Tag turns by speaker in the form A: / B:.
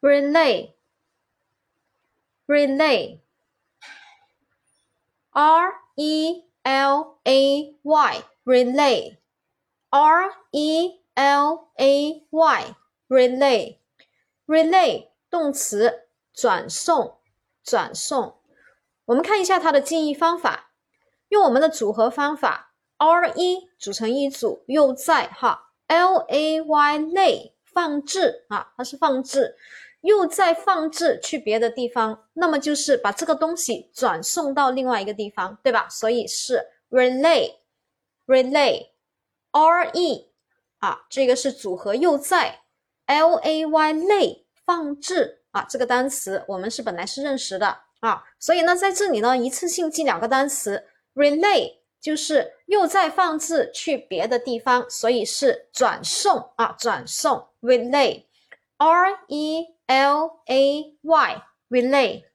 A: relay relay R-E-L-A-Y relay R-E-L-A-Y relay relay 动词转送转送。我们看一下它的记忆方法，用我们的组合方法 R-E 组成一组，又在L-A-Y lay 放置它是放置，又在放置去别的地方，那么就是把这个东西转送到另外一个地方，对吧？所以是 relay relay R-E 这个是组合又在 L-A-Y lay 放置这个单词我们是本来是认识的所以呢在这里呢一次性记两个单词 relay 就是又在放置去别的地方，所以是转送转送 relay R-E-L-A-Y relay